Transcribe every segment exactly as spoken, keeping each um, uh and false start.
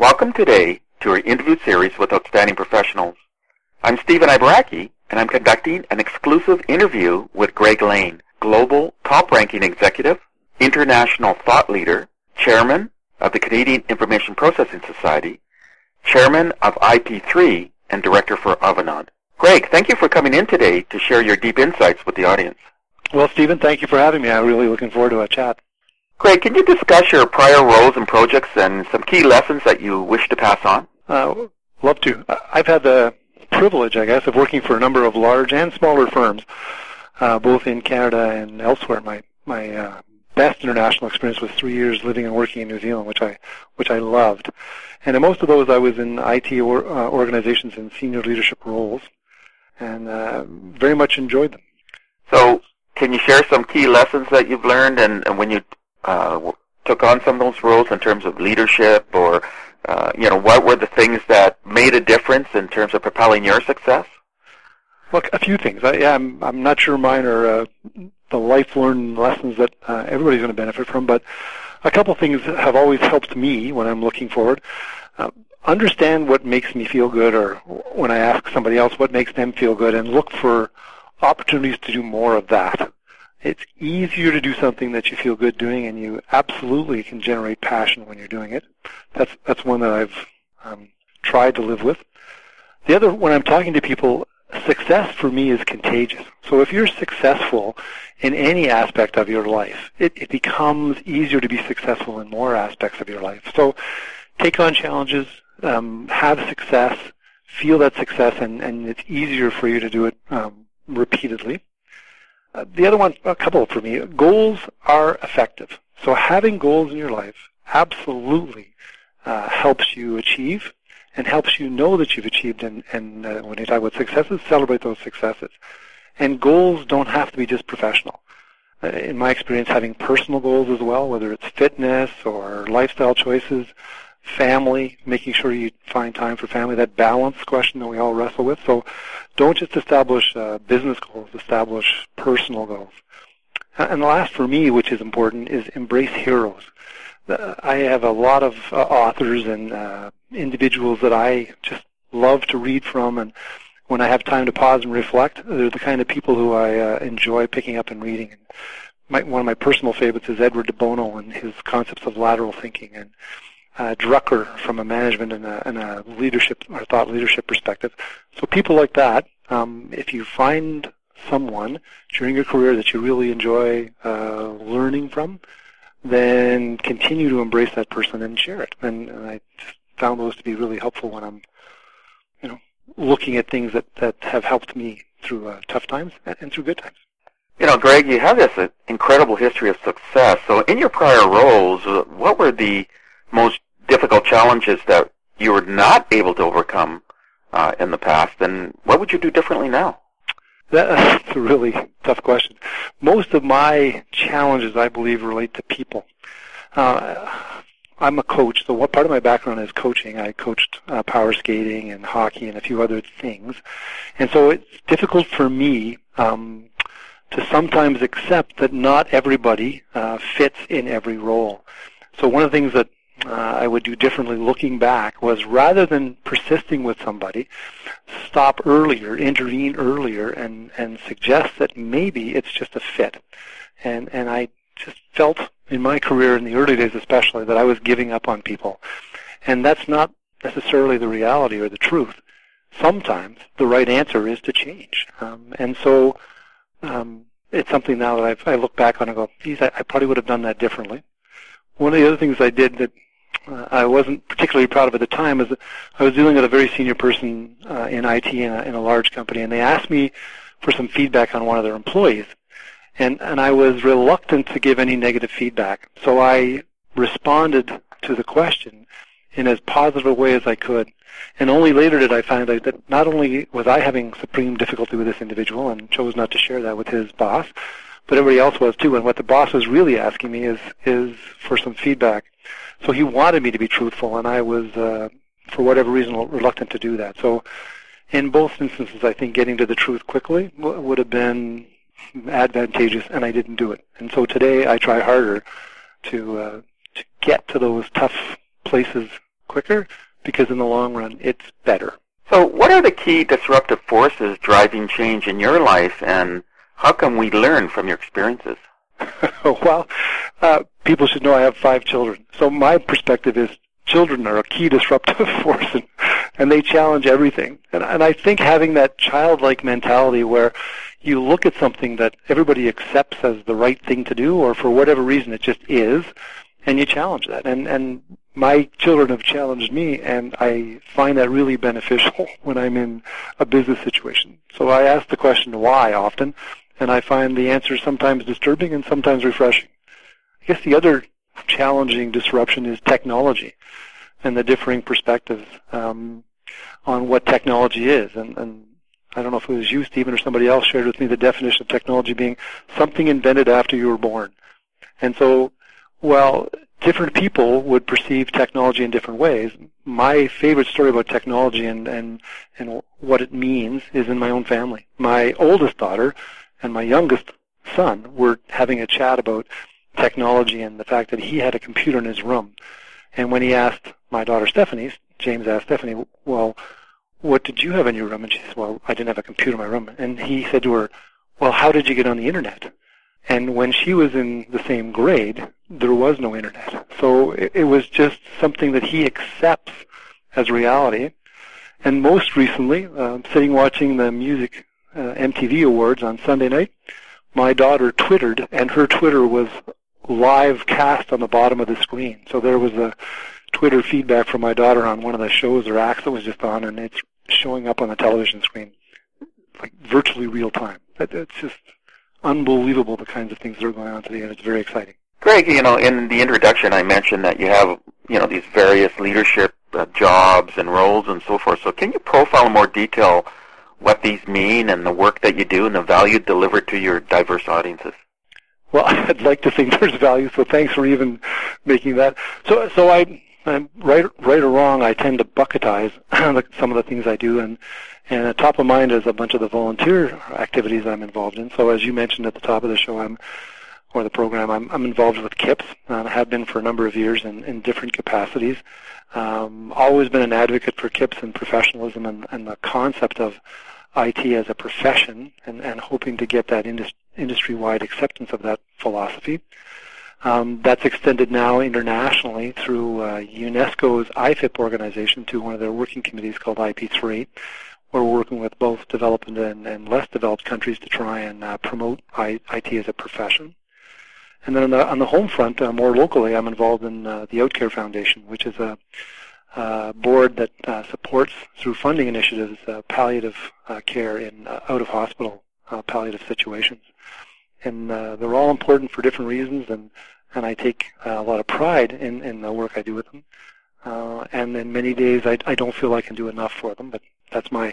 Welcome today to our interview series with outstanding professionals. I'm Stephen Ibaraki, and I'm conducting an exclusive interview with Greg Lane, global top-ranking executive, international thought leader, chairman of the Canadian Information Processing Society, chairman of I P three, and director for Avanade. Greg, thank you for coming in today to share your deep insights with the audience. Well, Stephen, thank you for having me. I'm really looking forward to a chat. Greg, can you discuss your prior roles and projects and some key lessons that you wish to pass on? Uh, love to. I've had the privilege, I guess, of working for a number of large and smaller firms, uh, both in Canada and elsewhere. My my uh, best international experience was three years living and working in New Zealand, which I which I loved. And in most of those, I was in I T or, uh, organizations in senior leadership roles, and uh, very much enjoyed them. So, can you share some key lessons that you've learned, and, and when you uh, took on some of those roles in terms of leadership, or uh, you know, what were the things that made a difference in terms of propelling your success? Well, a few things. I, yeah, I'm I'm not sure mine are uh, the life-learned lessons that uh, everybody's going to benefit from, but a couple things have always helped me when I'm looking forward. Uh, understand what makes me feel good, or when I ask somebody else what makes them feel good, and look for opportunities to do more of that. It's easier to do something that you feel good doing, and you absolutely can generate passion when you're doing it. That's that's one that I've um, tried to live with. The other, when I'm talking to people, success for me is contagious. So if you're successful in any aspect of your life, it, it becomes easier to be successful in more aspects of your life. So take on challenges, um, have success, feel that success, and, and it's easier for you to do it um, repeatedly. Uh, the other one, a couple for me, goals are effective. So having goals in your life absolutely uh, helps you achieve and helps you know that you've achieved, and, and uh, when you talk about successes, celebrate those successes. And goals don't have to be just professional. Uh, in my experience, having personal goals as well, whether it's fitness or lifestyle choices, family, making sure you find time for family, that balance question that we all wrestle with. So don't just establish uh, business goals, establish personal goals. And the last for me, which is important, is embrace heroes. Uh, I have a lot of uh, authors and uh, individuals that I just love to read from, and when I have time to pause and reflect, they're the kind of people who I uh, enjoy picking up and reading. And my, one of my personal favorites is Edward de Bono and his concepts of lateral thinking, and Uh, Drucker from a management and a, and a leadership or thought leadership perspective. So people like that, um, if you find someone during your career that you really enjoy uh, learning from, then continue to embrace that person and share it. And, and I just found those to be really helpful when I'm, you know, looking at things that, that have helped me through uh, tough times and through good times. You know, Greg, you have this uh, incredible history of success. So in your prior roles, uh, what were the most difficult challenges that you were not able to overcome uh, in the past, and what would you do differently now? That's a really tough question. Most of my challenges, I believe, relate to people. Uh, I'm a coach, so what part of my background is coaching. I coached uh, power skating and hockey and a few other things, and so it's difficult for me um, to sometimes accept that not everybody uh, fits in every role. So one of the things that Uh, I would do differently looking back was, rather than persisting with somebody, stop earlier, intervene earlier, and, and suggest that maybe it's just a fit. And and I just felt in my career, in the early days especially, that I was giving up on people. And that's not necessarily the reality or the truth. Sometimes the right answer is to change. Um, and so um, it's something now that I've, I look back on and go, geez, I, I probably would have done that differently. One of the other things I did that Uh, I wasn't particularly proud of at the time is that I was dealing with a very senior person uh, in I T in a, in a large company, and they asked me for some feedback on one of their employees, and, and I was reluctant to give any negative feedback. So I responded to the question in as positive a way as I could, and only later did I find out that not only was I having supreme difficulty with this individual and chose not to share that with his boss, but everybody else was too, and what the boss was really asking me is, is for some feedback. So he wanted me to be truthful, and I was, uh, for whatever reason, reluctant to do that. So in both instances, I think getting to the truth quickly w- would have been advantageous, and I didn't do it. And so today I try harder to uh, to get to those tough places quicker, because in the long run, it's better. So what are the key disruptive forces driving change in your life, and how can we learn from your experiences? Well, uh, people should know I have five children. So my perspective is children are a key disruptive force, and, and they challenge everything. And, and I think having that childlike mentality where you look at something that everybody accepts as the right thing to do, or for whatever reason it just is, and you challenge that. And, and my children have challenged me, and I find that really beneficial when I'm in a business situation. So I ask the question why often, and I find the answer sometimes disturbing and sometimes refreshing. I guess the other challenging disruption is technology and the differing perspectives um, on what technology is. And, and I don't know if it was you, Stephen, or somebody else shared with me the definition of technology being something invented after you were born. And so, well, different people would perceive technology in different ways. My favorite story about technology and, and, and what it means is in my own family. My oldest daughter and my youngest son were having a chat about technology and the fact that he had a computer in his room. And when he asked my daughter Stephanie, James asked Stephanie, well, what did you have in your room? And she said, well, I didn't have a computer in my room. And he said to her, well, how did you get on the internet? And when she was in the same grade, there was no internet. So it, it was just something that he accepts as reality. And most recently, uh, sitting watching the music uh, M T V Awards on Sunday night, my daughter Twittered, and her Twitter was live cast on the bottom of the screen. So there was a Twitter feedback from my daughter on one of the shows or acts that was just on, and it's showing up on the television screen, like virtually real time. That, that's just unbelievable, the kinds of things that are going on today, and it's very exciting. Greg, you know, in the introduction I mentioned that you have, you know, these various leadership uh, jobs and roles and so forth. So can you profile in more detail what these mean and the work that you do and the value delivered to your diverse audiences? Well, I'd like to think there's value, so thanks for even making that. So, so I, I'm right, right or wrong, I tend to bucketize some of the things I do, and and at top of mind is a bunch of the volunteer activities I'm involved in. So, as you mentioned at the top of the show, I'm or the program, I'm, I'm involved with KIPS, and I have been for a number of years in, in different capacities. Um, always been an advocate for KIPS and professionalism and, and the concept of I T as a profession, and, and hoping to get that indus- industry-wide acceptance of that philosophy. Um, that's extended now internationally through uh, UNESCO's I F I P organization to one of their working committees called I P three, where we're working with both developed and, and less developed countries to try and uh, promote I, IT as a profession. And then on the, on the home front, uh, more locally, I'm involved in uh, the Outcare Foundation, which is a uh, board that uh, supports, through funding initiatives, uh, palliative uh, care in uh, out-of-hospital uh, palliative situations. And uh, they're all important for different reasons, and, and I take uh, a lot of pride in, in the work I do with them. Uh, and in many days, I, I don't feel I can do enough for them, but that's my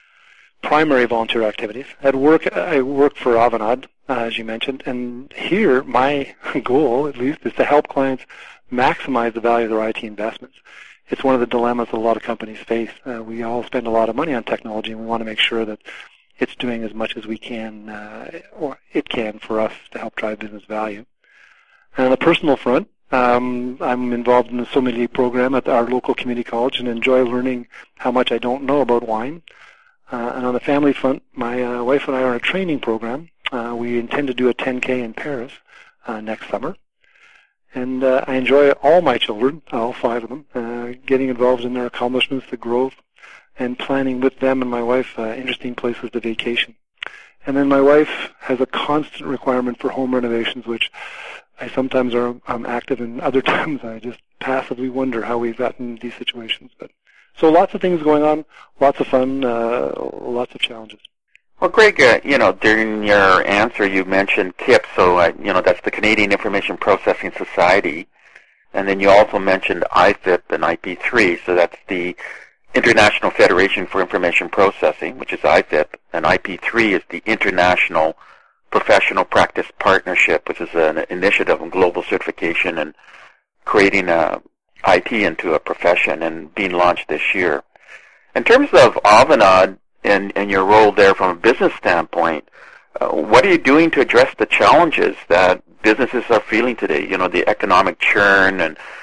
primary volunteer activities. At work, I work for Avanade, uh, as you mentioned, and here my goal, at least, is to help clients maximize the value of their I T investments. It's one of the dilemmas that a lot of companies face. Uh, we all spend a lot of money on technology, and we want to make sure that it's doing as much as we can, uh, or it can, for us to help drive business value. And on the personal front, um, I'm involved in the sommelier program at our local community college and enjoy learning how much I don't know about wine. Uh, and on the family front, my uh, wife and I are on a training program. Uh, we intend to do a ten K in Paris uh, next summer. And uh, I enjoy all my children, all five of them, uh, getting involved in their accomplishments, the growth, and planning with them and my wife uh, interesting places to vacation. And then my wife has a constant requirement for home renovations, which I sometimes are I'm active in. Other times I just passively wonder how we've gotten in these situations. But so lots of things going on, lots of fun, uh, lots of challenges. Well, Greg, uh, you know, during your answer you mentioned KIPS, so uh, you know that's the Canadian Information Processing Society, and then you also mentioned I F I P and I P three, so that's the International Federation for Information Processing, which is I F I P, and I P three is the International Professional Practice Partnership, which is an initiative on global certification and creating a I T into a profession, and being launched this year. In terms of Avanade and, and your role there from a business standpoint, uh, what are you doing to address the challenges that businesses are feeling today? You know, the economic churn and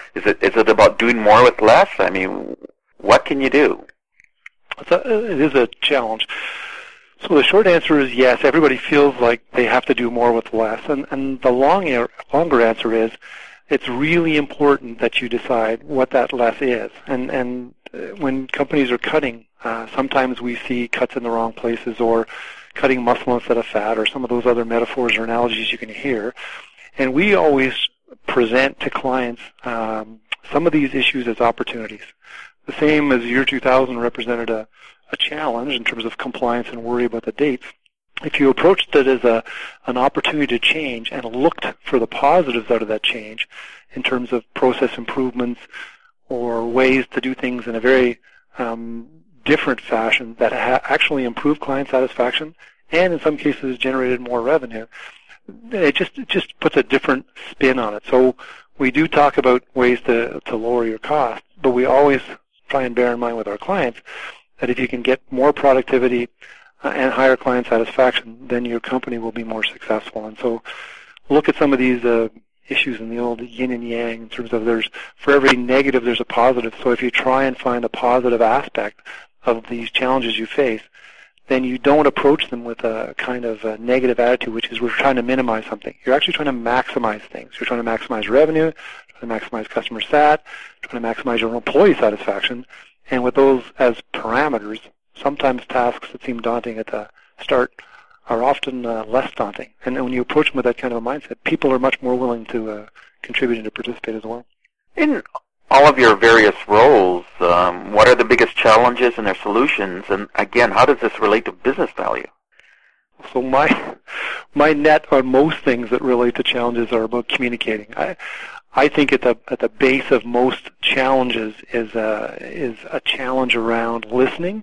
Is it is it about doing more with less? I mean, what can you do? It's a, it is a challenge. So the short answer is yes. Everybody feels like they have to do more with less, and and the long longer answer is it's really important that you decide what that less is. And and when companies are cutting, uh, sometimes we see cuts in the wrong places, or cutting muscle instead of fat, or some of those other metaphors or analogies you can hear. And we always present to clients um, some of these issues as opportunities. The same as year two thousand represented a, a challenge in terms of compliance and worry about the dates. If you approached it as a, an opportunity to change and looked for the positives out of that change in terms of process improvements or ways to do things in a very um, different fashion that ha- actually improved client satisfaction and in some cases generated more revenue, it just it just puts a different spin on it. So we do talk about ways to, to lower your costs, but we always try and bear in mind with our clients that if you can get more productivity uh, and higher client satisfaction, then your company will be more successful. And so look at some of these uh, issues in the old yin and yang in terms of there's for every negative there's a positive. So if you try and find a positive aspect of these challenges you face, then you don't approach them with a kind of a negative attitude, which is we're trying to minimize something. You're actually trying to maximize things. You're trying to maximize revenue, trying to maximize customer sat, trying to maximize your employee satisfaction. And with those as parameters, sometimes tasks that seem daunting at the start are often uh, less daunting. And when you approach them with that kind of a mindset, people are much more willing to uh, contribute and to participate as well. In all of your various roles, um, what are the biggest challenges and their solutions? And again, how does this relate to business value? So my my net on most things that relate to challenges are about communicating. I I think at the at the base of most challenges is a, is a challenge around listening.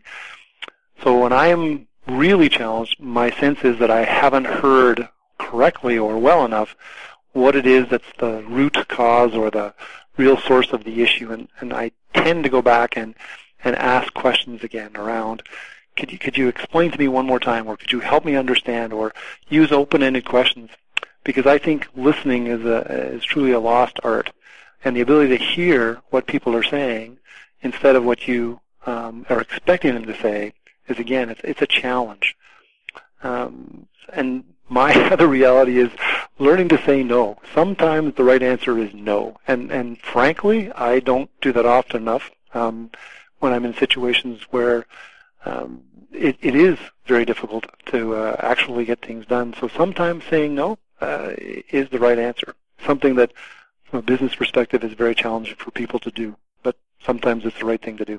So when I am really challenged, my sense is that I haven't heard correctly or well enough what it is that's the root cause or the real source of the issue, and, and I tend to go back and, and ask questions again around, could you, could you explain to me one more time, or could you help me understand, or use open-ended questions, because I think listening is, a, is truly a lost art, and the ability to hear what people are saying instead of what you um, are expecting them to say is, again, it's, it's a challenge. Um, and my other reality is learning to say no. Sometimes the right answer is no. And, and frankly, I don't do that often enough um, when I'm in situations where um, it, it is very difficult to uh, actually get things done. So sometimes saying no uh, is the right answer. Something that, from a business perspective, is very challenging for people to do. But sometimes it's the right thing to do.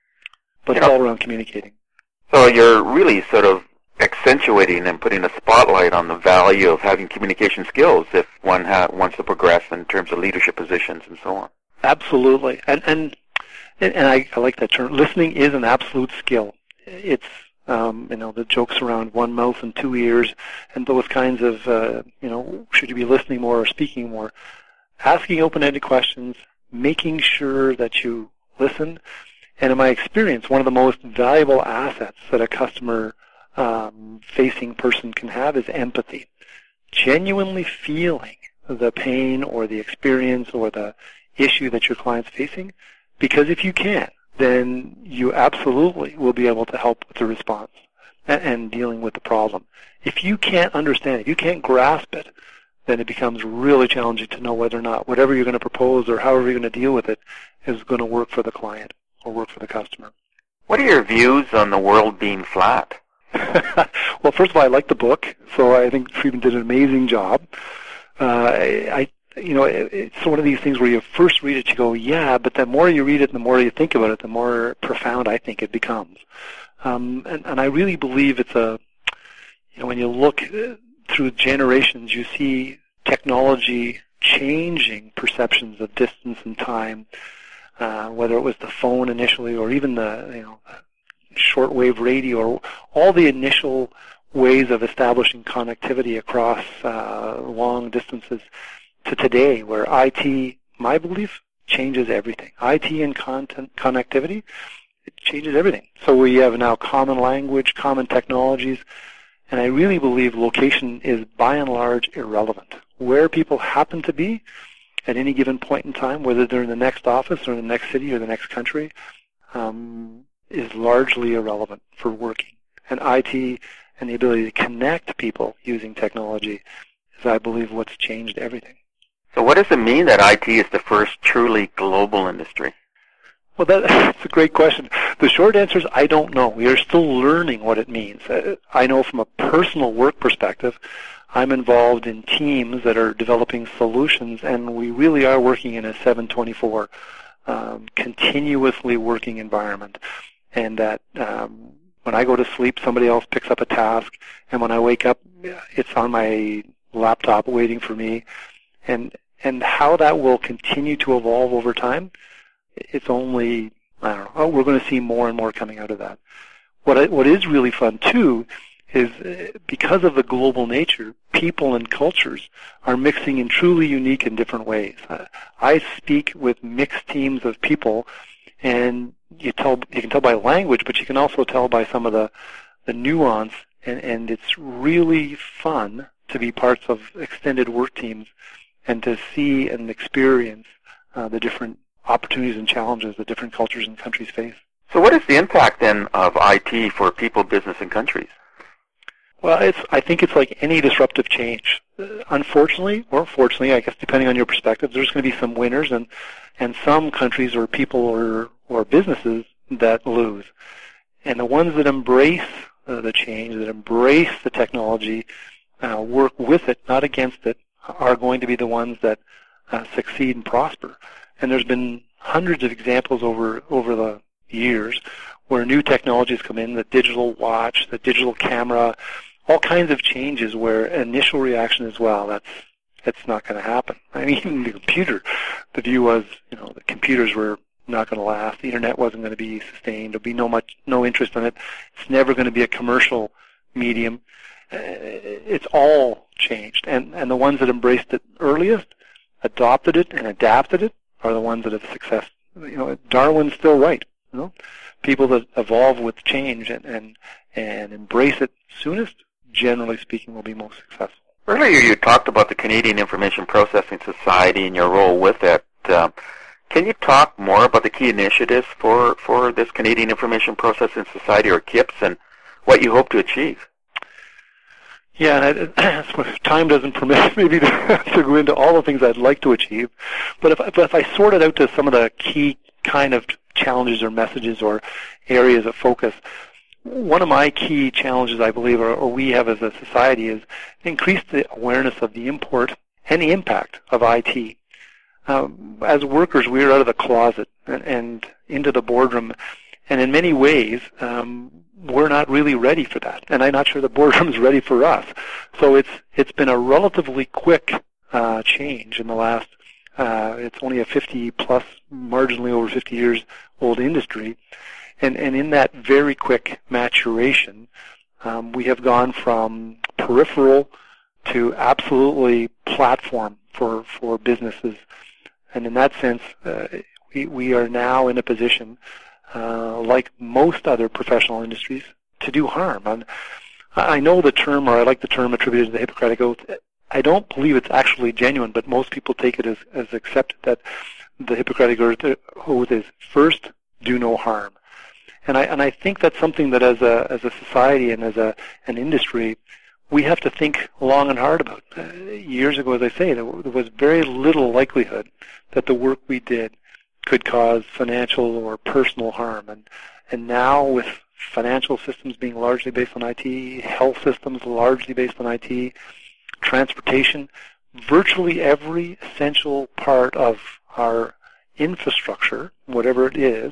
But it's all around communicating. So you're really sort of accentuating and putting a spotlight on the value of having communication skills if one ha- wants to progress in terms of leadership positions and so on. Absolutely. And and and I, I like that term. Listening is an absolute skill. It's, um, you know, the jokes around one mouth and two ears and those kinds of, uh, you know, should you be listening more or speaking more? Asking open-ended questions, making sure that you listen. And in my experience, one of the most valuable assets that a customer Um, facing person can have is empathy. Genuinely feeling the pain or the experience or the issue that your client's facing, because if you can, then you absolutely will be able to help with the response and, and dealing with the problem. If you can't understand it, you can't grasp it, then it becomes really challenging to know whether or not whatever you're going to propose or however you're going to deal with it is going to work for the client or work for the customer. What are your views on the world being flat? Well, first of all, I like the book, so I think Friedman did an amazing job. Uh, I, you know, it, it's one of these things where you first read it, you go, yeah, but the more you read it, the more you think about it, the more profound I think it becomes. Um, and, and I really believe it's a, you know, when you look through generations, you see technology changing perceptions of distance and time, uh, whether it was the phone initially or even the, you know, shortwave radio, or all the initial ways of establishing connectivity across uh, long distances, to today, where I T, my belief, changes everything. I T and content connectivity, it changes everything. So we have now common language, common technologies, and I really believe location is by and large irrelevant. Where people happen to be at any given point in time, whether they're in the next office or in the next city or the next country, um, is largely irrelevant for working. And I T and the ability to connect people using technology is, I believe, what's changed everything. So what does it mean that I T is the first truly global industry? Well, that, that's a great question. The short answer is I don't know. We are still learning what it means. I know from a personal work perspective, I'm involved in teams that are developing solutions, and we really are working in a seven twenty-four um, continuously working environment. And that um, when I go to sleep, somebody else picks up a task, and when I wake up, it's on my laptop waiting for me. And and how that will continue to evolve over time, it's only, I don't know, oh, we're going to see more and more coming out of that. What I, what is really fun, too, is because of the global nature, people and cultures are mixing in truly unique and different ways. I speak with mixed teams of people, and you tell you can tell by language, but you can also tell by some of the, the nuance, and, and it's really fun to be parts of extended work teams and to see and experience uh, the different opportunities and challenges that different cultures and countries face. So what is the impact then of I T for people, business, and countries? Well, it's, I think it's like any disruptive change. Uh, unfortunately, or fortunately, I guess depending on your perspective, there's going to be some winners and, and some countries or people or, or businesses that lose. And the ones that embrace uh, the change, that embrace the technology, uh, work with it, not against it, are going to be the ones that uh, succeed and prosper. And there's been hundreds of examples over over the years where new technologies come in, the digital watch, the digital camera, all kinds of changes where initial reaction is, well, that's that's not going to happen. I mean, even the computer, the view was, you know, the computers were not going to last. The internet wasn't going to be sustained. There'll be no much, no interest in it. It's never going to be a commercial medium. Uh, it's all changed, and and the ones that embraced it earliest, adopted it, and adapted it are the ones that have success. You know, Darwin's still right. You know, people that evolve with change and and, and embrace it soonest, generally speaking, will be most successful. Earlier, you talked about the Canadian Information Processing Society and your role with it. Uh, can you talk more about the key initiatives for for this Canadian Information Processing Society, or KIPS, and what you hope to achieve? Yeah, and I, time doesn't permit maybe to, to go into all the things I'd like to achieve, but if, but if I sort it out to some of the key kind of challenges or messages or areas of focus, one of my key challenges, I believe, or, or we have as a society, is increase the awareness of the import and the impact of I T. Um, as workers, we're out of the closet and, and into the boardroom, and in many ways, um, we're not really ready for that, and I'm not sure the boardroom's ready for us. So it's it's been a relatively quick uh, change in the last. Uh, it's only a fifty plus, marginally over fifty years old industry, and and in that very quick maturation, um, we have gone from peripheral to absolutely platform for for businesses, and in that sense, uh, we we are now in a position, Uh, like most other professional industries, to do harm. And I know the term, or I like the term attributed to the Hippocratic Oath. I don't believe it's actually genuine, but most people take it as, as accepted that the Hippocratic Oath is first, do no harm. And I and I think that's something that as a as a society and as a an industry, we have to think long and hard about. Uh, years ago, as I say, there, there was very little likelihood that the work we did could cause financial or personal harm. And and now with financial systems being largely based on I T, health systems largely based on I T, transportation, virtually every essential part of our infrastructure, whatever it is,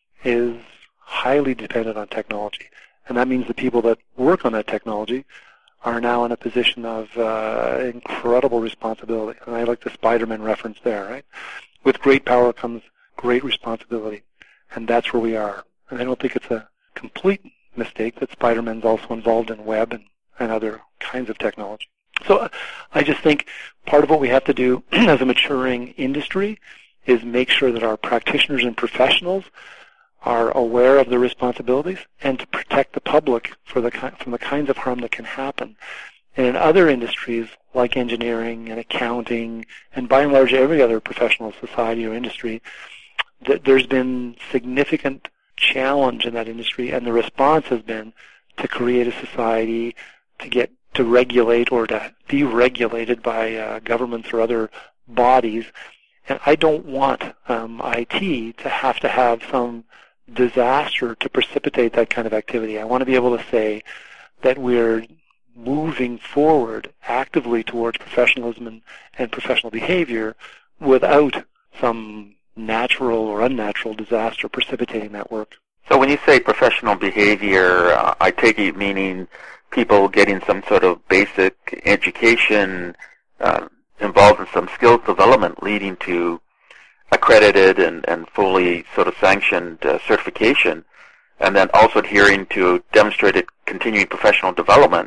is highly dependent on technology. And that means the people that work on that technology are now in a position of uh, incredible responsibility. And I like the Spider-Man reference there, right? With great power comes great responsibility, and that's where we are. And I don't think it's a complete mistake that Spider-Man's also involved in web and, and other kinds of technology. So uh, I just think part of what we have to do as a maturing industry is make sure that our practitioners and professionals are aware of their responsibilities and to protect the public for the from the kinds of harm that can happen. And in other industries, like engineering and accounting, and by and large every other professional society or industry, that there's been significant challenge in that industry, and the response has been to create a society to get to regulate or to be regulated by uh, governments or other bodies. And I don't want um, I T to have to have some disaster to precipitate that kind of activity. I want to be able to say that we're moving forward actively towards professionalism and, and professional behavior without some natural or unnatural disaster precipitating that work. So when you say professional behavior, uh, I take it meaning people getting some sort of basic education uh, involved in some skills development leading to accredited and, and fully sort of sanctioned uh, certification, and then also adhering to demonstrated continuing professional development,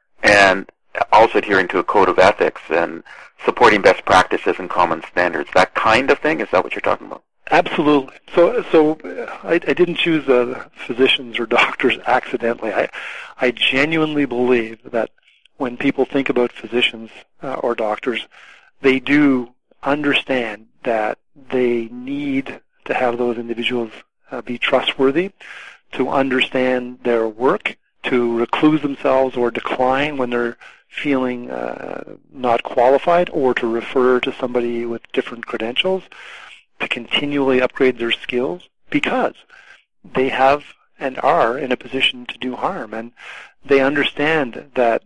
and also adhering to a code of ethics and supporting best practices and common standards. That kind of thing? Is that what you're talking about? Absolutely. So, so I, I didn't choose uh, physicians or doctors accidentally. I, I genuinely believe that when people think about physicians uh, or doctors, they do understand that they need to have those individuals uh, be trustworthy, to understand their work, to recluse themselves or decline when they're feeling uh, not qualified, or to refer to somebody with different credentials, to continually upgrade their skills, because they have and are in a position to do harm, and they understand that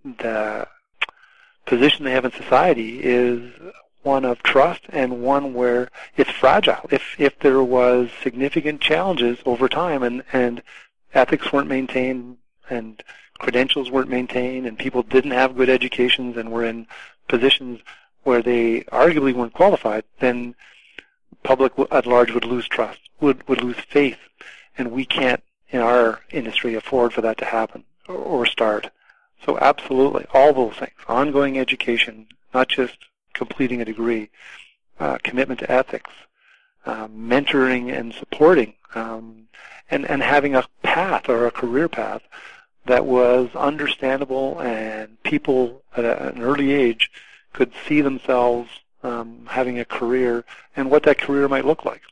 the position they have in society is one of trust and one where it's fragile. If if there was significant challenges over time and, and ethics weren't maintained and credentials weren't maintained and people didn't have good educations and were in positions where they arguably weren't qualified, then public at large would lose trust, would would lose faith, and we can't in our industry afford for that to happen or, or start. So absolutely, all those things, ongoing education, not just completing a degree, uh, commitment to ethics, uh, mentoring and supporting, um, and, and having a path or a career path that was understandable and people at a, an early age could see themselves um, having a career and what that career might look like.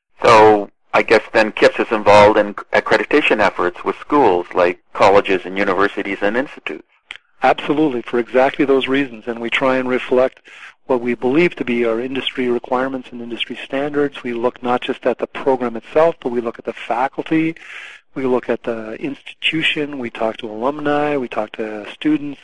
So I guess then KIPS is involved in accreditation efforts with schools like colleges and universities and institutes. Absolutely, for exactly those reasons. And we try and reflect what we believe to be our industry requirements and industry standards. We look not just at the program itself, but we look at the faculty. We look at the institution. We talk to alumni. We talk to students,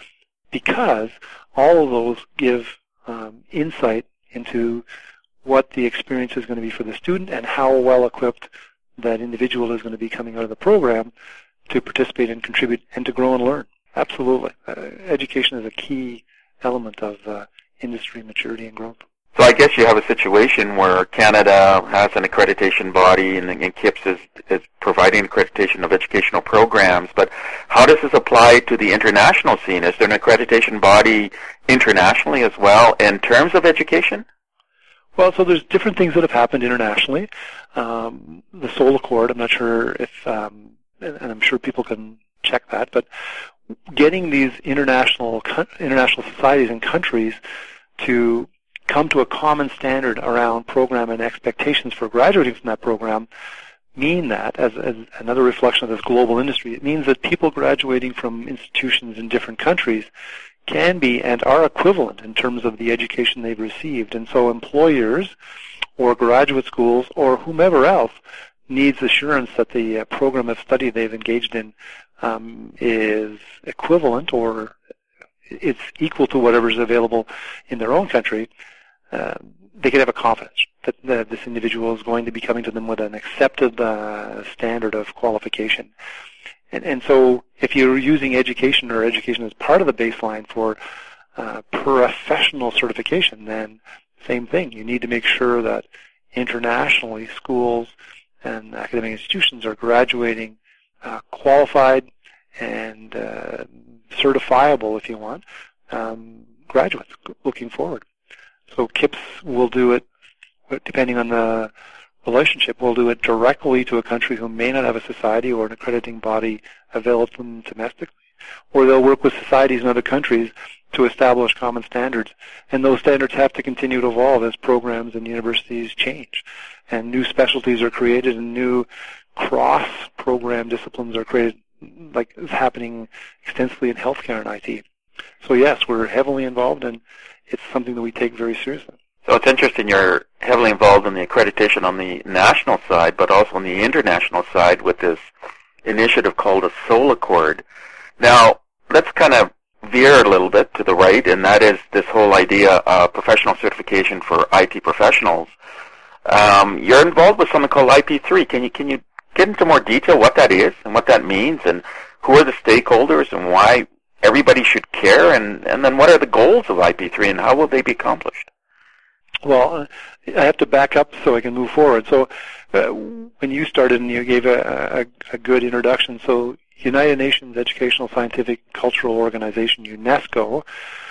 because all of those give um, insight into what the experience is going to be for the student and how well equipped that individual is going to be coming out of the program to participate and contribute and to grow and learn. Absolutely. Uh, education is a key element of uh, industry maturity and growth. So I guess you have a situation where Canada has an accreditation body and, and KIPS is, is providing accreditation of educational programs, but how does this apply to the international scene? Is there an accreditation body internationally as well in terms of education? Well, so there's different things that have happened internationally. Um, the Seoul Accord, I'm not sure if, um, and, and I'm sure people can check that, but getting these international international societies and countries to come to a common standard around program and expectations for graduating from that program mean that, as, as another reflection of this global industry, it means that people graduating from institutions in different countries can be and are equivalent in terms of the education they've received. And so employers or graduate schools or whomever else needs assurance that the uh, program of study they've engaged in um, is equivalent or it's equal to whatever is available in their own country. Uh, they can have a confidence that, that this individual is going to be coming to them with an accepted uh, standard of qualification. And, and so if you're using education or education as part of the baseline for uh, professional certification, then same thing. You need to make sure that internationally schools and academic institutions are graduating uh, qualified and uh, certifiable, if you want, um, graduates looking forward. So KIPS will do it, depending on the relationship, will do it directly to a country who may not have a society or an accrediting body available to them domestically, or they'll work with societies in other countries to establish common standards. And those standards have to continue to evolve as programs and universities change. And new specialties are created and new cross-program disciplines are created, like is happening extensively in healthcare and I T. So yes, we're heavily involved, and it's something that we take very seriously. So it's interesting you're heavily involved in the accreditation on the national side, but also on the international side with this initiative called a Soul Accord. Now, let's kind of veer a little bit to the right, and that is this whole idea of professional certification for I T professionals. Um, you're involved with something called I P three. Can you can you get into more detail what that is and what that means, and who are the stakeholders and why everybody should care, and, and then what are the goals of I P three and how will they be accomplished? Well, I have to back up so I can move forward. So uh, when you started and you gave a, a, a good introduction, so United Nations Educational, Scientific, Cultural Organization, UNESCO,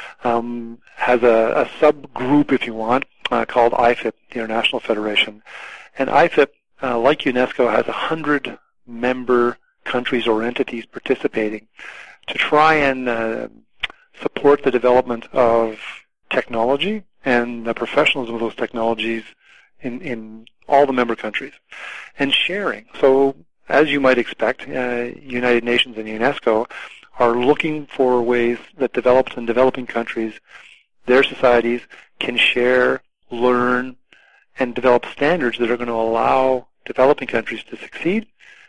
um, has a, a subgroup, if you want, uh, called I F I P, the International Federation. And I F I P, uh, like UNESCO, has one hundred member countries or entities participating to try and uh, support the development of technology and the professionalism of those technologies in, in all the member countries, and sharing. So, as you might expect, uh, United Nations and UNESCO are looking for ways that developed and developing countries, their societies, can share, learn, and develop standards that are going to allow developing countries to succeed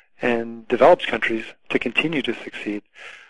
and developed countries to continue to succeed.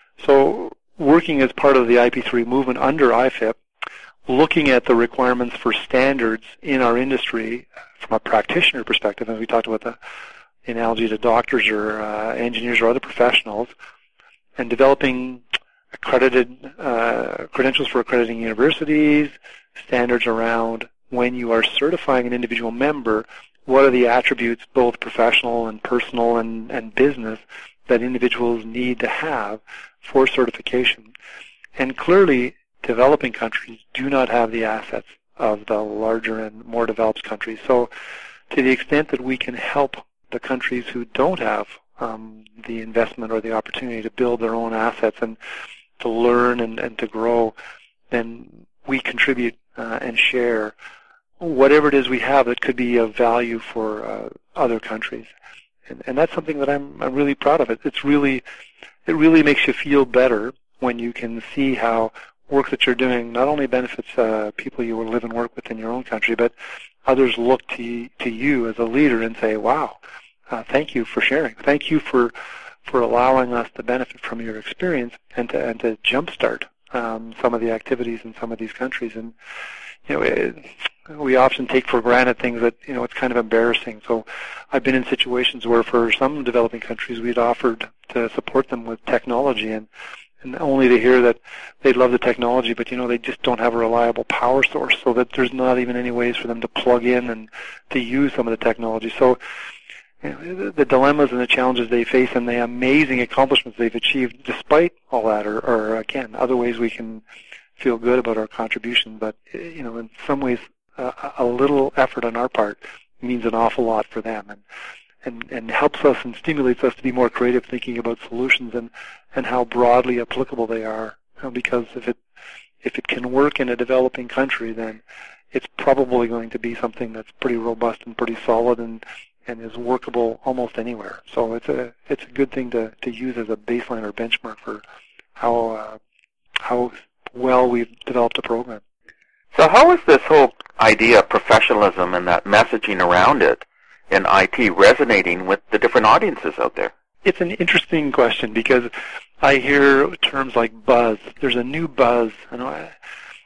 So, working as part of the I P three movement under I F I P, looking at the requirements for standards in our industry from a practitioner perspective, as we talked about the analogy to doctors or uh, engineers or other professionals, and developing accredited uh, credentials for accrediting universities, standards around when you are certifying an individual member, what are the attributes, both professional and personal and, and business, that individuals need to have for certification. And clearly, developing countries do not have the assets of the larger and more developed countries. So to the extent that we can help the countries who don't have um, the investment or the opportunity to build their own assets and to learn and, and to grow, then we contribute uh, and share whatever it is we have that could be of value for uh, other countries. And, and that's something that I'm, I'm really proud of. It. It's really, it really makes you feel better when you can see how work that you're doing not only benefits uh, people you will live and work with in your own country, but others look to to you as a leader and say, "Wow, uh, thank you for sharing. Thank you for for allowing us to benefit from your experience and to and to jumpstart um, some of the activities in some of these countries." And you know, it, we often take for granted things that you know it's kind of embarrassing. So I've been in situations where, for some developing countries, we'd offered to support them with technology, and and only to hear that they love the technology, but you know they just don't have a reliable power source, so that there's not even any ways for them to plug in and to use some of the technology. So you know, the dilemmas and the challenges they face and the amazing accomplishments they've achieved despite all that are, are again, other ways we can feel good about our contribution. But you know, in some ways, uh, a little effort on our part means an awful lot for them, and and, and helps us and stimulates us to be more creative, thinking about solutions and, and how broadly applicable they are. You know, because if it if it can work in a developing country, then it's probably going to be something that's pretty robust and pretty solid and, and is workable almost anywhere. So it's a it's a good thing to, to use as a baseline or benchmark for how uh, how well we've developed a program. So how is this whole idea of professionalism and that messaging around it in I T resonating with the different audiences out there? It's an interesting question because I hear terms like buzz. There's a new buzz. I know I,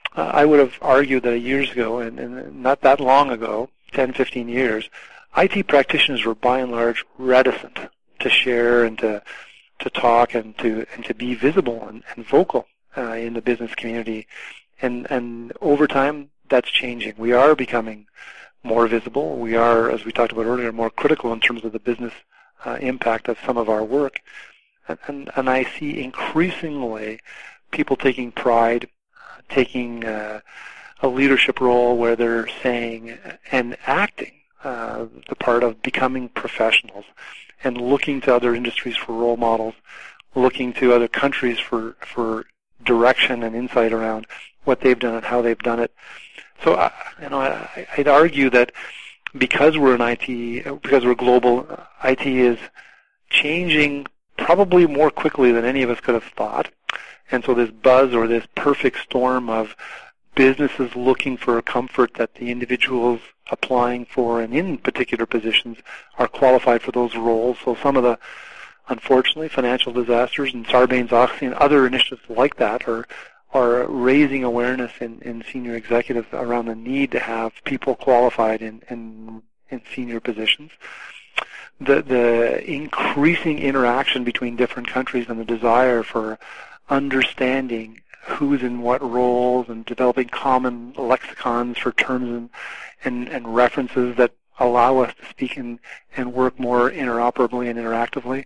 I would have argued that years ago, and, and not that long ago, ten, fifteen years, I T practitioners were by and large reticent to share and to to talk and to and to be visible and, and vocal uh, in the business community. And and over time, that's changing. We are becoming more visible. We are, as we talked about earlier, more critical in terms of the business uh, impact of some of our work. And, and, and I see increasingly people taking pride, uh, taking uh, a leadership role where they're saying and acting uh, the part of becoming professionals and looking to other industries for role models, looking to other countries for, for direction and insight around what they've done and how they've done it. So, uh, you know, I, I'd argue that because we're in I T, because we're global, I T is changing probably more quickly than any of us could have thought. And so this buzz or this perfect storm of businesses looking for a comfort that the individuals applying for and in particular positions are qualified for those roles. So some of the, unfortunately, financial disasters and Sarbanes-Oxley and other initiatives like that are are raising awareness in, in senior executives around the need to have people qualified in, in, in senior positions. The, the increasing interaction between different countries and the desire for understanding who's in what roles and developing common lexicons for terms and, and, and references that allow us to speak and, and work more interoperably and interactively.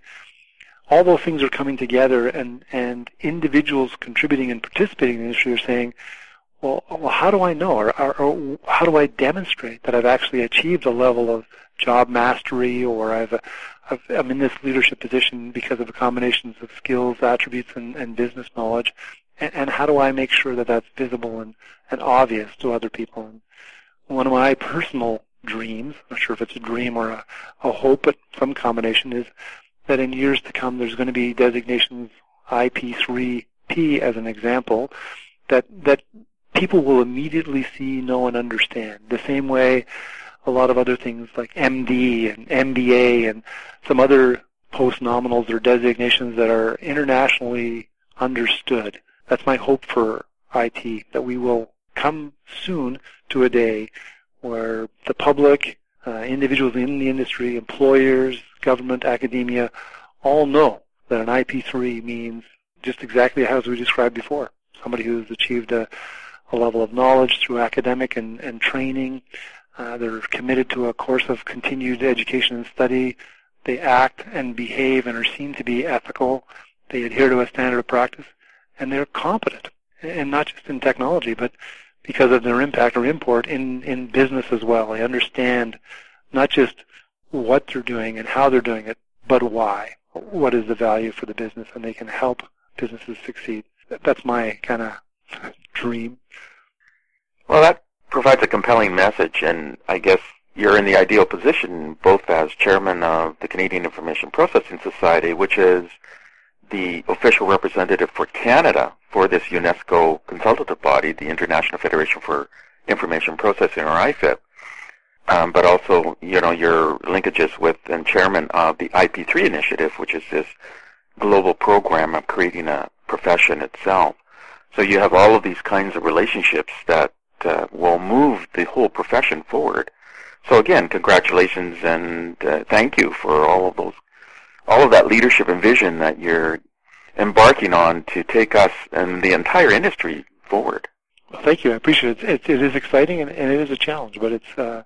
All those things are coming together, and, and individuals contributing and participating in the industry are saying, well, well how do I know, or, or, or how do I demonstrate that I've actually achieved a level of job mastery, or I've, I've, I'm in this leadership position because of a combination of skills, attributes, and, and business knowledge, and, and how do I make sure that that's visible and, and obvious to other people? And one of my personal dreams, I'm not sure if it's a dream or a, a hope, but some combination, is that in years to come there's going to be designations, I P three P as an example, that that people will immediately see, know, and understand. The same way a lot of other things like M D and M B A and some other post-nominals or designations that are internationally understood. That's my hope for I T, that we will come soon to a day where the public, uh, individuals in the industry, employers, government, academia, all know that an I P three means just exactly as we described before. Somebody who's achieved a, a level of knowledge through academic and, and training. Uh, they're committed to a course of continued education and study. They act and behave and are seen to be ethical. They adhere to a standard of practice. And they're competent, and not just in technology, but because of their impact or import in, in business as well. They understand not just what they're doing and how they're doing it, but why. What is the value for the business, and they can help businesses succeed. That's my kind of dream. Well, that provides a compelling message, and I guess you're in the ideal position, both as chairman of the Canadian Information Processing Society, which is the official representative for Canada for this UNESCO consultative body, the International Federation for Information Processing, or I F I P. Um, but also, you know, your linkages with and chairman of the I P three initiative, which is this global program of creating a profession itself. So you have all of these kinds of relationships that uh, will move the whole profession forward. So again, congratulations and uh, thank you for all of those, all of that leadership and vision that you're embarking on to take us and the entire industry forward. Well, thank you. I appreciate it. It, it is exciting and, and it is a challenge, but it's uh,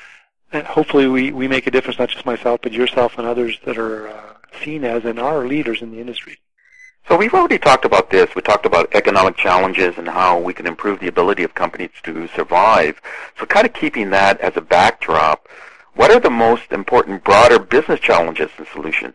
and hopefully we, we make a difference, not just myself, but yourself and others that are uh, seen as and are leaders in the industry. So we've already talked about this. We talked about economic challenges and how we can improve the ability of companies to survive. So kind of keeping that as a backdrop, what are the most important broader business challenges and solutions?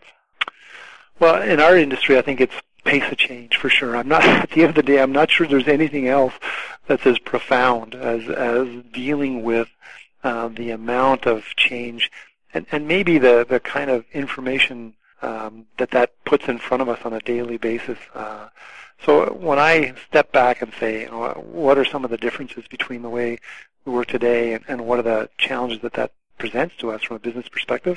Well, in our industry, I think it's pace of change for sure. I'm not, at the end of the day, I'm not sure there's anything else that's as profound as, as dealing with uh, the amount of change and, and maybe the, the kind of information um, that that puts in front of us on a daily basis. Uh, so when I step back and say, you know, what are some of the differences between the way we work today and, and what are the challenges that that presents to us from a business perspective,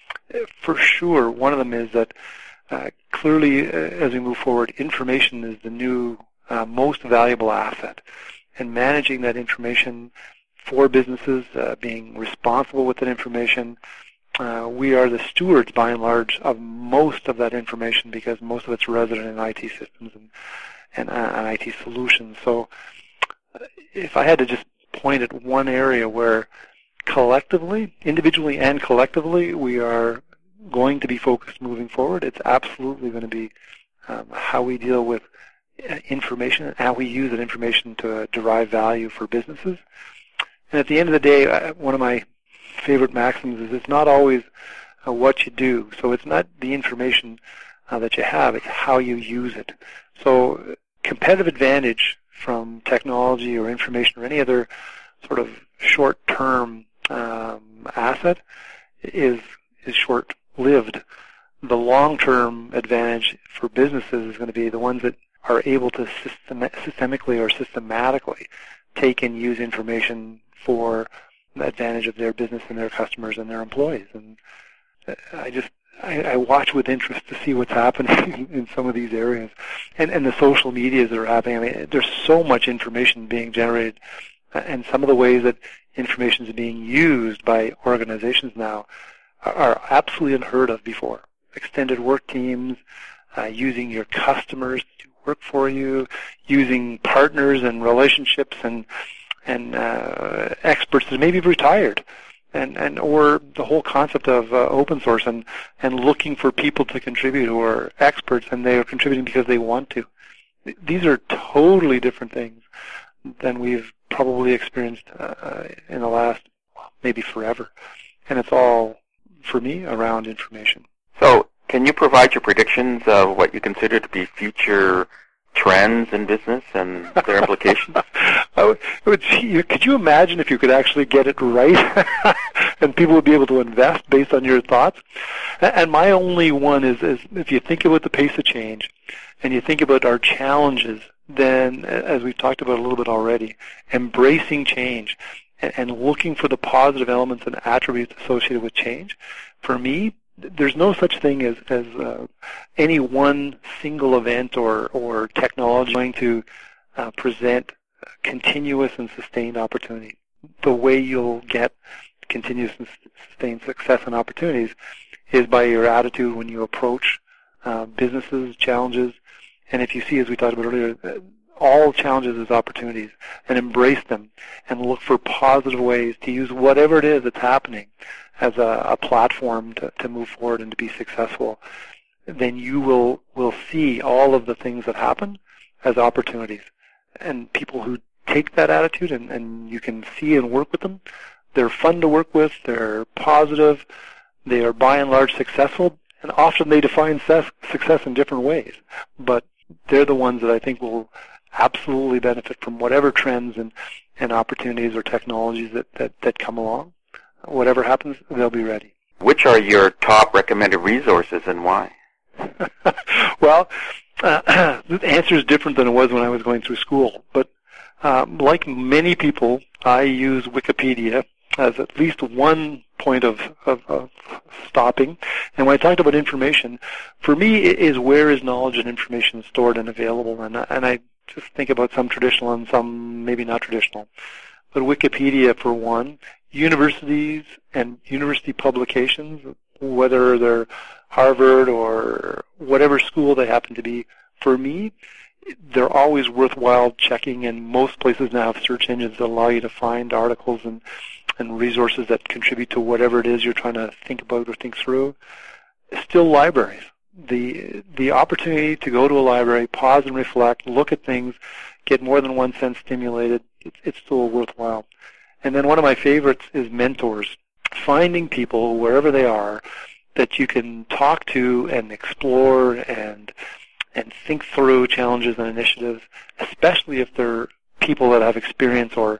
for sure, one of them is that uh, clearly, uh, as we move forward, information is the new uh, most valuable asset. And managing that information for businesses, uh, being responsible with that information, uh, we are the stewards, by and large, of most of that information because most of it's resident in I T systems and, and, uh, and I T solutions. So uh, if I had to just point at one area where collectively, individually and collectively, we are going to be focused moving forward, it's absolutely going to be um, how we deal with information and how we use that information to uh, derive value for businesses. And at the end of the day, uh, one of my favorite maxims is it's not always uh, what you do. So it's not the information uh, that you have, it's how you use it. So competitive advantage from technology or information or any other sort of short-term um, asset is is short-lived. The long-term advantage for businesses is going to be the ones that are able to system, systemically or systematically take and use information for the advantage of their business and their customers and their employees. And I just I, I watch with interest to see what's happening in some of these areas, and and the social medias that are happening. I mean, there's so much information being generated, and some of the ways that information is being used by organizations now are, are absolutely unheard of before. Extended work teams, uh, using your customers to work for you, using partners and relationships and and uh, experts that maybe retired, and, and or the whole concept of uh, open source and, and looking for people to contribute who are experts and they are contributing because they want to. These are totally different things than we've probably experienced uh, in the last, maybe forever. And it's all, for me, around information. So, can you provide your predictions of what you consider to be future trends in business and their implications? I would, I would see, could you imagine if you could actually get it right and people would be able to invest based on your thoughts? And my only one is, is if you think about the pace of change and you think about our challenges, then, as we've talked about a little bit already, embracing change and, and looking for the positive elements and attributes associated with change, for me, there's no such thing as, as uh, any one single event or, or technology going to uh, present continuous and sustained opportunity. The way you'll get continuous and sustained success and opportunities is by your attitude when you approach uh, businesses, challenges, and if you see, as we talked about earlier, all challenges as opportunities, and embrace them and look for positive ways to use whatever it is that's happening as a, a platform to, to move forward and to be successful, then you will, will see all of the things that happen as opportunities. And people who take that attitude and, and you can see and work with them, they're fun to work with, they're positive, they are by and large successful, and often they define success in different ways. But they're the ones that I think will absolutely benefit from whatever trends and, and opportunities or technologies that, that, that come along. Whatever happens, they'll be ready. Which are your top recommended resources and why? Well, uh, the answer is different than it was when I was going through school. But um, like many people, I use Wikipedia as at least one point of, of, of stopping. And when I talked about information, for me it is where is knowledge and information stored and available. And, and I just think about some traditional and some maybe not traditional. But Wikipedia, for one, universities and university publications, whether they're Harvard or whatever school they happen to be, for me, they're always worthwhile checking, and most places now have search engines that allow you to find articles and, and resources that contribute to whatever it is you're trying to think about or think through. Still libraries. The the opportunity to go to a library, pause and reflect, look at things, get more than one sense stimulated, it's, it's still worthwhile. And then one of my favorites is mentors. Finding people, wherever they are, that you can talk to and explore and and think through challenges and initiatives, especially if they're people that have experience or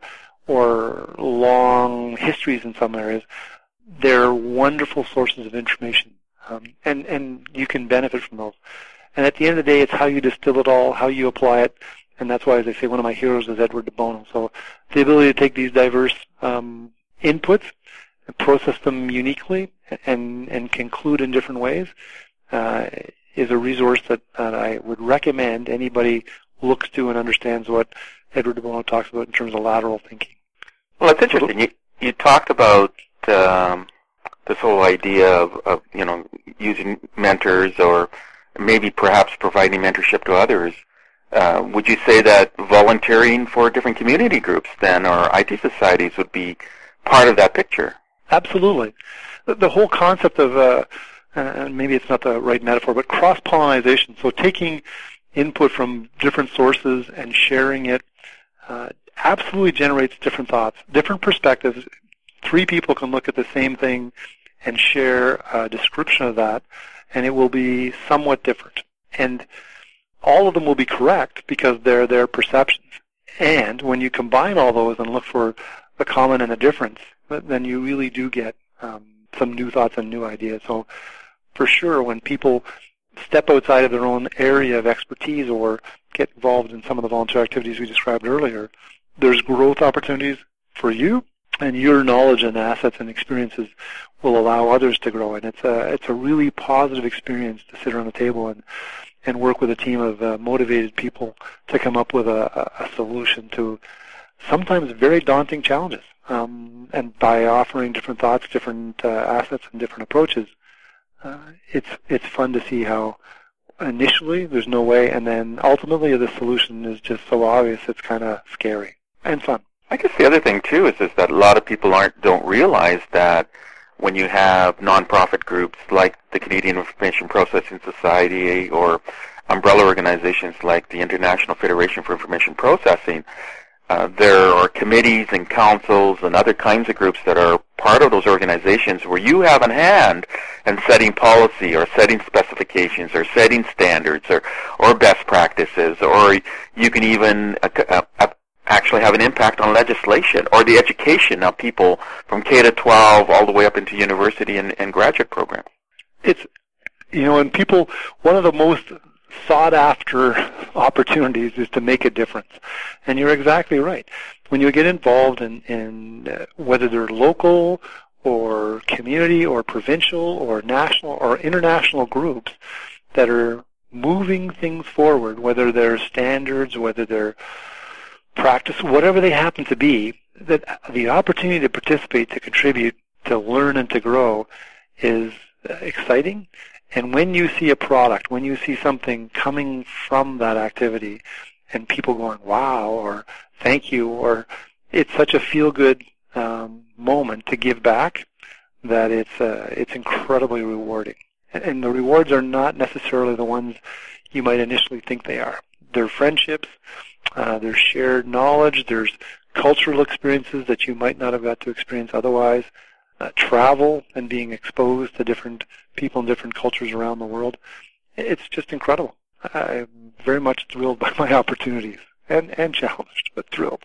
or long histories in some areas. They're wonderful sources of information, um, and, and you can benefit from those. And at the end of the day, it's how you distill it all, how you apply it, and that's why, as I say, one of my heroes is Edward de Bono. So the ability to take these diverse um, inputs and process them uniquely and, and conclude in different ways uh, is a resource that, that I would recommend anybody looks to and understands what Edward de Bono talks about in terms of lateral thinking. Well, it's interesting. You, you talked about um, this whole idea of, of, you know, using mentors or maybe perhaps providing mentorship to others. Uh, would you say that volunteering for different community groups then or I T societies would be part of that picture? Absolutely. The, the whole concept of, uh, and maybe it's not the right metaphor, but cross-pollination, so taking input from different sources and sharing it uh, absolutely generates different thoughts, different perspectives. Three people can look at the same thing and share a description of that, and it will be somewhat different. And all of them will be correct because they're their perceptions. And when you combine all those and look for the common and the difference, then you really do get um, some new thoughts and new ideas. So for sure, when people step outside of their own area of expertise or get involved in some of the volunteer activities we described earlier, there's growth opportunities for you, and your knowledge and assets and experiences will allow others to grow. And it's a it's a really positive experience to sit around the table and and work with a team of uh, motivated people to come up with a, a solution to sometimes very daunting challenges. Um, and by offering different thoughts, different uh, assets, and different approaches, uh, it's it's fun to see how initially there's no way, and then ultimately the solution is just so obvious it's kind of scary and fun. I guess the other thing too is is that a lot of people aren't don't realize that when you have nonprofit groups like the Canadian Information Processing Society or umbrella organizations like the International Federation for Information Processing, uh, there are committees and councils and other kinds of groups that are part of those organizations where you have a hand in setting policy or setting specifications or setting standards or, or best practices, or you can even uh, uh, actually have an impact on legislation or the education of people from K to twelve all the way up into university and, and graduate programs. It's, you know, and people, one of the most sought after opportunities is to make a difference. And you're exactly right. When you get involved in, in uh, whether they're local or community or provincial or national or international groups that are moving things forward, whether they're standards, whether they're practice, whatever they happen to be, that the opportunity to participate, to contribute, to learn and to grow is exciting. And when you see a product, when you see something coming from that activity and people going, wow, or thank you, or it's such a feel-good um, moment to give back that it's uh, it's incredibly rewarding. And the rewards are not necessarily the ones you might initially think they are. They're friendships, uh, there's shared knowledge, there's cultural experiences that you might not have got to experience otherwise, uh, travel and being exposed to different people and different cultures around the world. It's just incredible. I'm very much thrilled by my opportunities and, and challenged, but thrilled.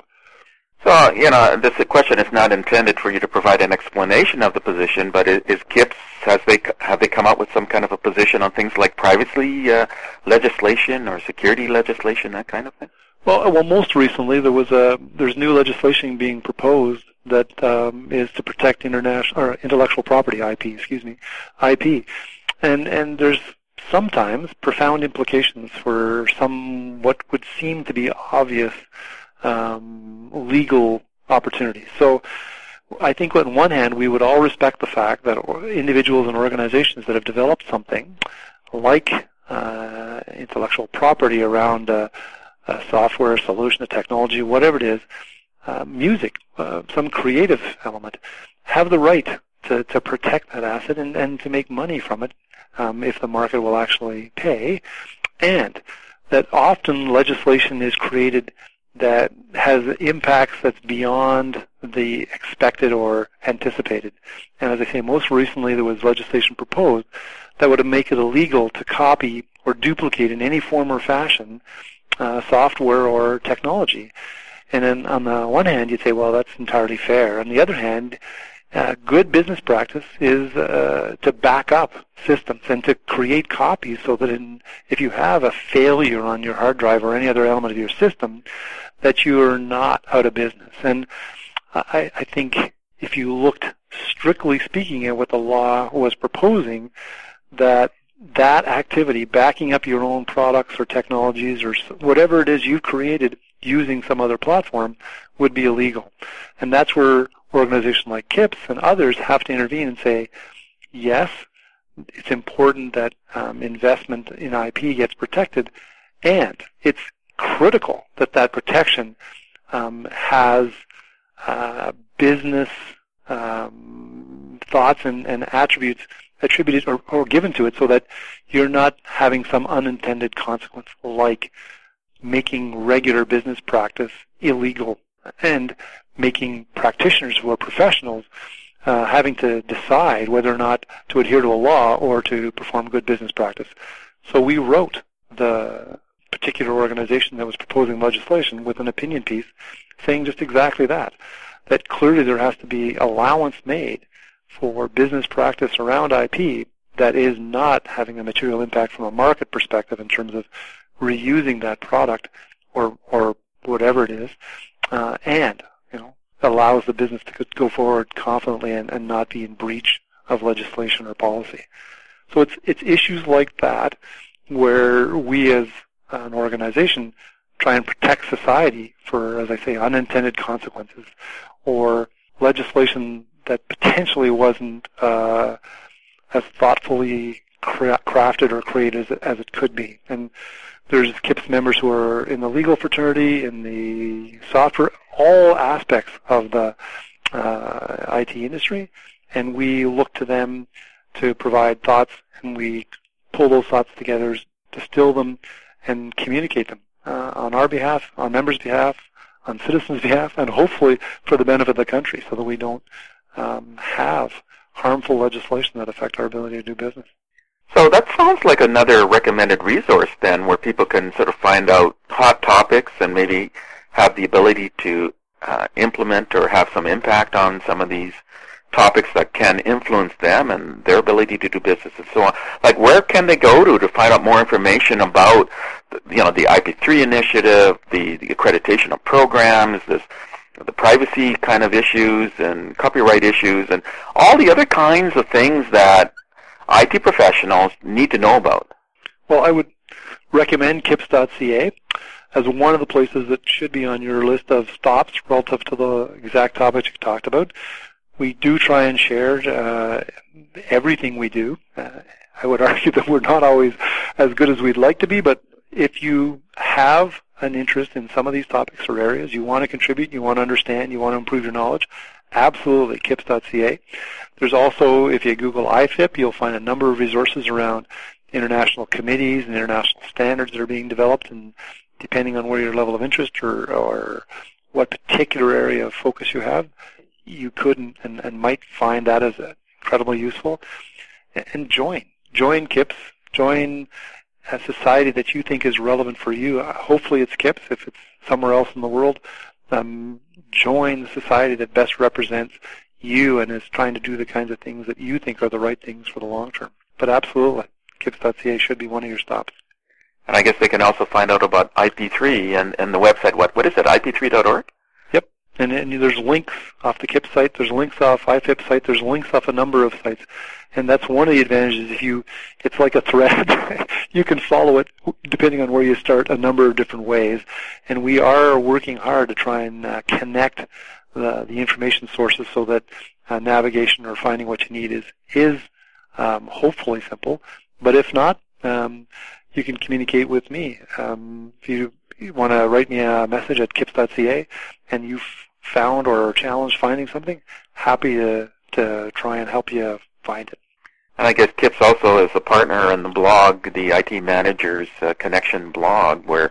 So, you know, this question is not intended for you to provide an explanation of the position, but is, is KIPS, has they, have they come up with some kind of a position on things like privacy uh, legislation or security legislation, that kind of thing? Well, well, most recently there was a there's new legislation being proposed that um, is to protect international or intellectual property, I P, excuse me, I P, and and there's sometimes profound implications for some what would seem to be obvious um, legal opportunities. So I think on one hand we would all respect the fact that individuals and organizations that have developed something like uh, intellectual property around uh, a software, a solution, a technology, whatever it is, uh, music, uh, some creative element, have the right to, to protect that asset and, and to make money from it um, if the market will actually pay, and that often legislation is created that has impacts that's beyond the expected or anticipated. And as I say, most recently there was legislation proposed that would make it illegal to copy or duplicate in any form or fashion uh, software or technology. And then on the one hand, you'd say, well, that's entirely fair. On the other hand, uh, good business practice is uh, to back up systems and to create copies so that in, if you have a failure on your hard drive or any other element of your system, that you are not out of business. And I, I think if you looked strictly speaking at what the law was proposing, that that activity, backing up your own products or technologies or whatever it is you've created using some other platform, would be illegal. And that's where organizations like KIPS and others have to intervene and say, yes, it's important that um, investment in I P gets protected, and it's critical that that protection um, has uh, business um, thoughts and, and attributes attributed or, or given to it so that you're not having some unintended consequence like making regular business practice illegal and making practitioners who are professionals uh, having to decide whether or not to adhere to a law or to perform good business practice. So we wrote the particular organization that was proposing legislation with an opinion piece saying just exactly that, that clearly there has to be allowance made for business practice around I P that is not having a material impact from a market perspective in terms of reusing that product or or whatever it is, uh, and you know allows the business to go forward confidently and, and not be in breach of legislation or policy. So it's it's issues like that where we as an organization try and protect society for, as I say, unintended consequences or legislation that potentially wasn't uh, as thoughtfully cra- crafted or created as, as it could be. And there's K I P S members who are in the legal fraternity, in the software, all aspects of the uh, I T industry, and we look to them to provide thoughts, and we pull those thoughts together, distill them, and communicate them uh, on our behalf, on members' behalf, on citizens' behalf, and hopefully for the benefit of the country so that we don't um, have harmful legislation that affect our ability to do business. So that sounds like another recommended resource then where people can sort of find out hot topics and maybe have the ability to uh, implement or have some impact on some of these topics that can influence them and their ability to do business and so on. Like, where can they go to to find out more information about, you know, the I P three initiative, the, the accreditation of programs, this, the privacy kind of issues and copyright issues, and all the other kinds of things that I T professionals need to know about? Well, I would recommend K I P S dot C A as one of the places that should be on your list of stops relative to the exact topics you talked about. We do try and share uh, everything we do. Uh, I would argue that we're not always as good as we'd like to be, but if you have an interest in some of these topics or areas, you want to contribute, you want to understand, you want to improve your knowledge, absolutely, K I P S dot C A. There's also, if you Google I F I P, you'll find a number of resources around international committees and international standards that are being developed, and depending on where your level of interest or, or what particular area of focus you have, you could and, and, and might find that as incredibly useful. And join. Join K I P S. Join a society that you think is relevant for you. Uh, hopefully it's K I P S. If it's somewhere else in the world, um, join the society that best represents you and is trying to do the kinds of things that you think are the right things for the long term. But absolutely, K I P S dot C A should be one of your stops. And I guess they can also find out about I P three and, and the website. What What is it, I P three dot org? Yep. And, and there's links off the K I P S site. There's links off I F I P site. There's links off a number of sites. And that's one of the advantages. If you, it's like a thread. You can follow it, depending on where you start, a number of different ways. And we are working hard to try and uh, connect the, the information sources so that uh, navigation or finding what you need is, is um, hopefully simple. But if not, um, you can communicate with me. Um, if you, you want to write me a message at K I P S dot C A and you've found or challenged finding something, happy to, to try and help you find it. And I guess K I P S also is a partner in the blog, the I T Managers uh, Connection blog, where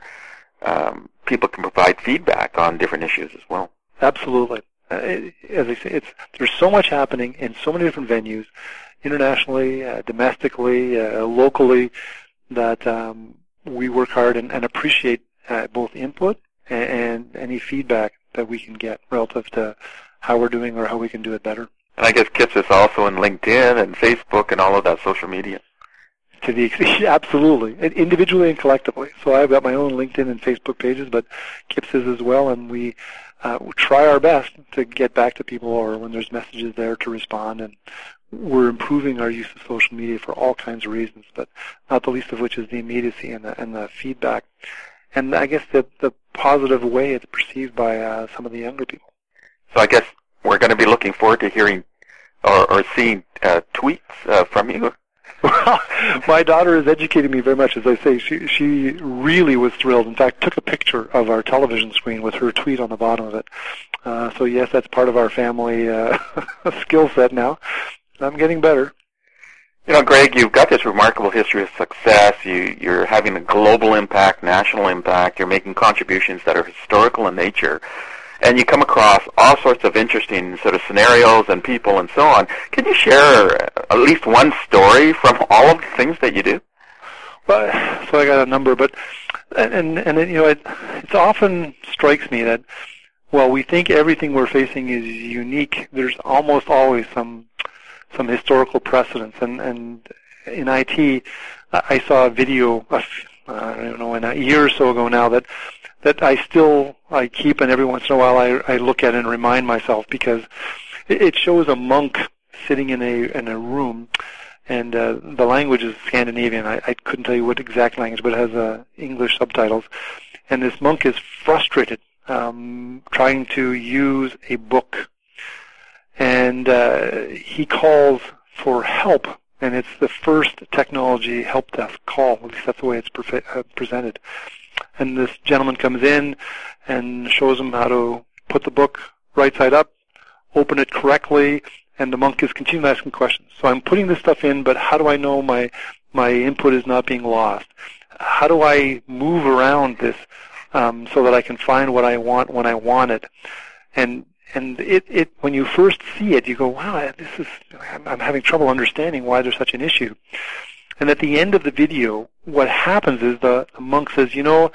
um, people can provide feedback on different issues as well. Absolutely. Uh, it, as I say, it's, there's so much happening in so many different venues, internationally, uh, domestically, uh, locally, that um, we work hard and, and appreciate uh, both input and, and any feedback that we can get relative to how we're doing or how we can do it better. And I guess K I P S is also in LinkedIn and Facebook and all of that social media. To the absolutely, individually and collectively. So I've got my own LinkedIn and Facebook pages, but K I P S is as well, and we, uh, we try our best to get back to people or when there's messages there to respond. And we're improving our use of social media for all kinds of reasons, but not the least of which is the immediacy and the, and the feedback. And I guess the, the positive way it's perceived by uh, some of the younger people. So I guess we're going to be looking forward to hearing or, or seeing uh, tweets uh, from you. Well, my daughter is educating me very much. As I say, she she really was thrilled. In fact, took a picture of our television screen with her tweet on the bottom of it. Uh, so yes, that's part of our family uh, skill set now. I'm getting better. You know, Greg, you've got this remarkable history of success. You, you're having a global impact, national impact. You're making contributions that are historical in nature. And you come across all sorts of interesting sort of scenarios and people and so on. Can you share at least one story from all of the things that you do? But so I got a number, but and and it, you know, it it often strikes me that while we think everything we're facing is unique, there's almost always some some historical precedents. And and in I T, I saw a video of, I don't know, in a year or so ago now that that I still I keep, and every once in a while I I look at it and remind myself, because it, it shows a monk sitting in a in a room. And uh, the language is Scandinavian. I, I couldn't tell you what exact language, but it has uh, English subtitles. And this monk is frustrated um, trying to use a book. And uh, he calls for help. And it's the first technology help desk call. At least that's the way it's pre- uh, presented. And this gentleman comes in and shows him how to put the book right side up, open it correctly, and the monk is continuing asking questions. So I'm putting this stuff in, but how do I know my my input is not being lost? How do I move around this um, so that I can find what I want when I want it? And and it, it when you first see it, you go, wow, this is I'm, I'm having trouble understanding why there's such an issue. And at the end of the video, what happens is the, the monk says, you know,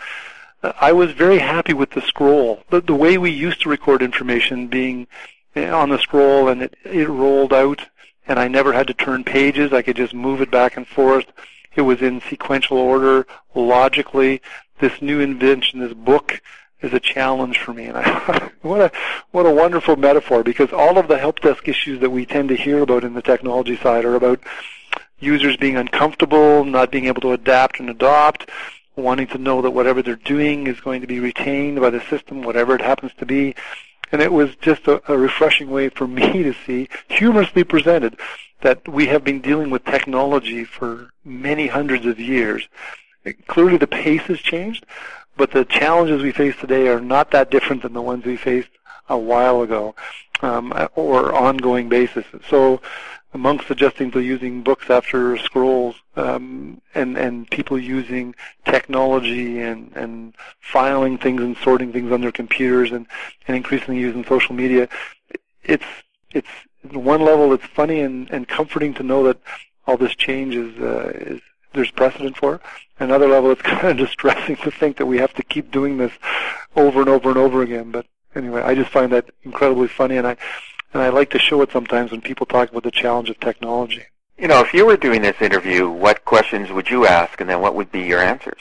I was very happy with the scroll. The, the way we used to record information being on the scroll, and it, it rolled out, and I never had to turn pages. I could just move it back and forth. It was in sequential order, logically. This new invention, this book, is a challenge for me. And I, what a what a wonderful metaphor, because all of the help desk issues that we tend to hear about in the technology side are about users being uncomfortable, not being able to adapt and adopt, wanting to know that whatever they're doing is going to be retained by the system, whatever it happens to be. And it was just a, a refreshing way for me to see, humorously presented, that we have been dealing with technology for many hundreds of years. Clearly the pace has changed, but the challenges we face today are not that different than the ones we faced a while ago, um, or ongoing basis. So the monks suggesting to using books after scrolls, um, and, and people using technology and, and filing things and sorting things on their computers, and, and increasingly using social media. It's, it's, on one level it's funny and, and comforting to know that all this change is, uh, is, there's precedent for. Another level, it's kind of distressing to think that we have to keep doing this over and over and over again. But anyway, I just find that incredibly funny, and I, And I like to show it sometimes when people talk about the challenge of technology. You know, if you were doing this interview, what questions would you ask, and then what would be your answers?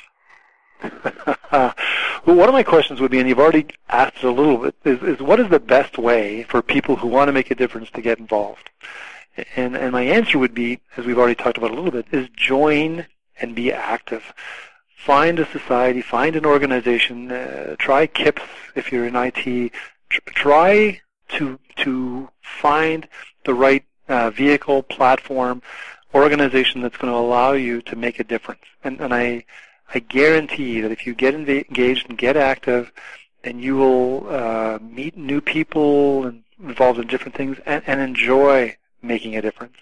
Well, one of my questions would be, and you've already asked it a little bit, is, is what is the best way for people who want to make a difference to get involved? And, and my answer would be, as we've already talked about a little bit, is join and be active. Find a society, find an organization, uh, try KIPS if you're in I T, tr- try to to find the right uh, vehicle, platform, organization that's going to allow you to make a difference. And, and I I guarantee that if you get engaged and get active, then you will uh, meet new people and involved in different things, and, and enjoy making a difference.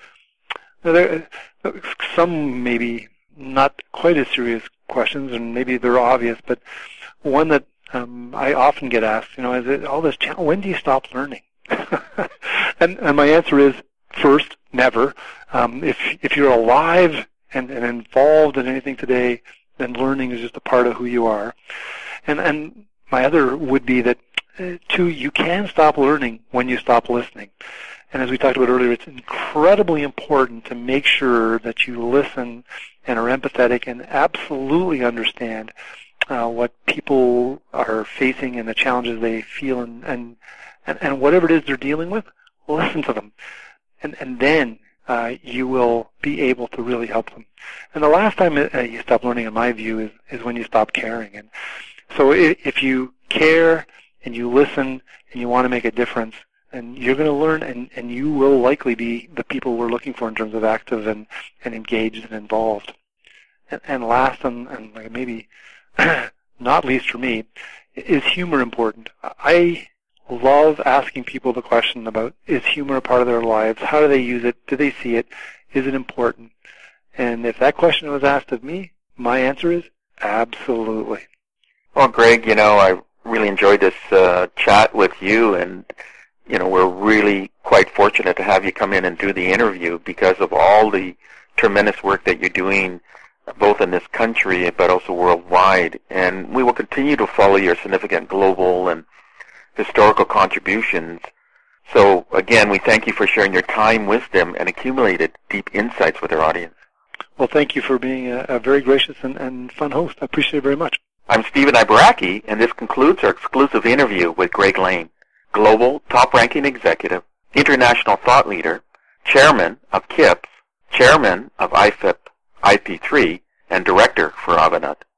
Now, there are some maybe not quite as serious questions, and maybe they're obvious, but one that um, I often get asked, you know, is it all this challenge, when do you stop learning? and, and my answer is, first, never. Um, if if you're alive and, and involved in anything today, then learning is just a part of who you are. And and my other would be that, uh, two, you can stop learning when you stop listening. And as we talked about earlier, it's incredibly important to make sure that you listen and are empathetic and absolutely understand uh, what people are facing and the challenges they feel, and, and, and, and whatever it is they're dealing with, listen to them. And, and then uh, you will be able to really help them. And the last time uh, you stop learning, in my view, is, is when you stop caring. And so if, if you care and you listen and you want to make a difference, and you're going to learn, and, and you will likely be the people we're looking for in terms of active and, and engaged and involved. And, and last, and, and maybe not least for me, is humor important? I love asking people the question about, is humor a part of their lives? How do they use it? Do they see it? Is it important? And if that question was asked of me, my answer is absolutely. Well, Greg, you know, I really enjoyed this uh, chat with you, and you know, we're really quite fortunate to have you come in and do the interview because of all the tremendous work that you're doing both in this country but also worldwide. And we will continue to follow your significant global and historical contributions. So, again, we thank you for sharing your time, wisdom, and accumulated deep insights with our audience. Well, thank you for being a, a very gracious and, and fun host. I appreciate it very much. I'm Stephen Ibaraki, and this concludes our exclusive interview with Greg Lane, global top-ranking executive, international thought leader, chairman of KIPS, chairman of I F I P, I P three, and director for Avanade.